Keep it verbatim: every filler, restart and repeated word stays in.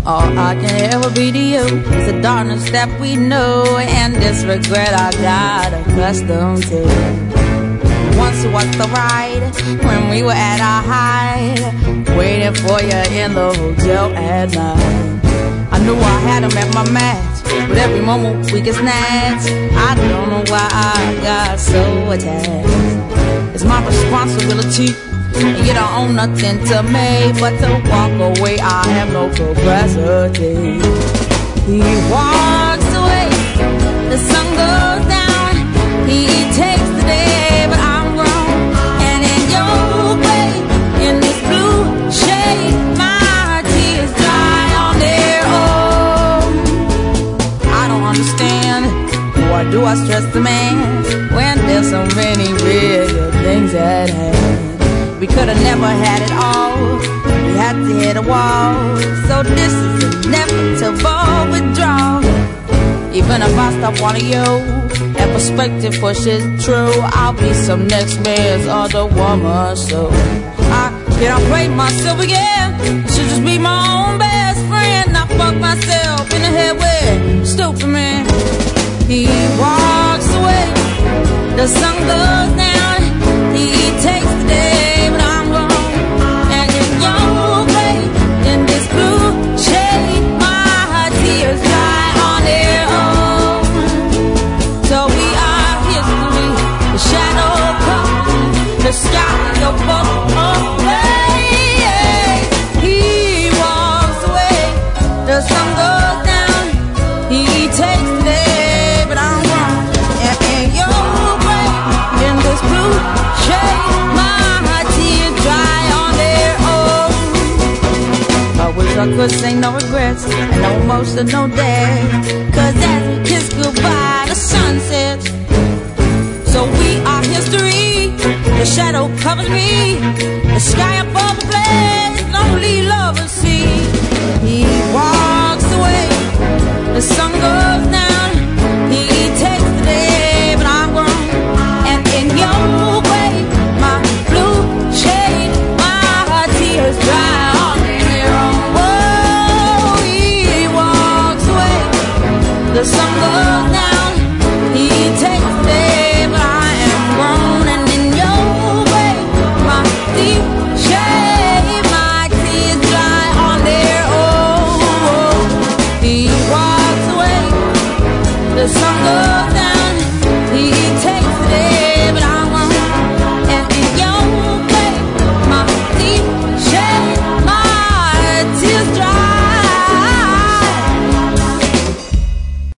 All I can ever be to you is the darkness that we know, and this regret I got accustomed to. Once was the ride when we were at our height, waiting for you in the hotel at night. I knew I had him at my match, but every moment we get snatched. I don't know why I got so attached. It's my responsibility, and you don't own nothing to me but to walk away. I have no capacity. He walks away, the sun goes down. He takes the day, but I'm grown. And in your way, in this blue shade, my tears dry on their own. I don't understand, why do I stress the man when there's so many real things at hand? We could've never had it all, we had to hit a wall. So this is inevitable withdrawal. Even if I stop wanting you, and perspective pushes true, I'll be some next man's other woman. So I can't play myself again, I should just be my own best friend. I fuck myself in the head with stupid man. He walks away, the sun goes down. He takes the day, the sky your boat away. He walks away, the sun goes down. He takes the day, but I'm wrong. And in your way, in this blue shade, my tears dry on their own. I wish I could say no regrets and no emotional day, cause as we kiss goodbye, the sun sets. So we are history. The shadow covers me, the sky above the blaze, lonely lovers see. He walks away, the sun goes down. He takes the day, but I'm grown. And in your way, my blue shade, my tears dry on their own. Oh, he walks away, the sun goes down.